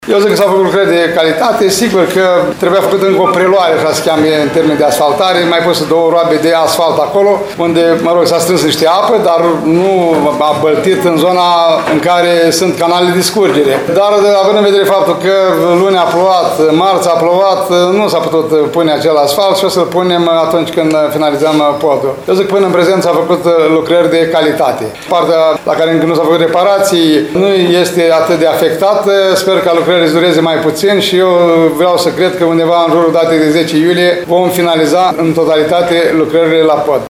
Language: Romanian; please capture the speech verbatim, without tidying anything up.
Eu zic că s-au făcut lucrări de calitate, sigur că trebuia făcut încă o preluare, așa se cheamă în termeni de asfaltare, mai pus două roabe de asfalt acolo, unde, mă rog, s-a strâns niște apă, dar nu a băltit în zona în care sunt canalele de scurgere. Dar, având în vedere faptul că luni a plouat, marți a plouat, nu s-a putut pune acel asfalt și o să-l punem atunci când finalizăm podul. Eu zic că până în prezent s-a făcut lucrări de calitate. Partea la care încă nu s-au făcut reparații nu este atât de afectată, sper că lucrările să dureze mai puțin și eu vreau să cred că undeva în jurul datei de zece iulie vom finaliza în totalitate lucrările la pod.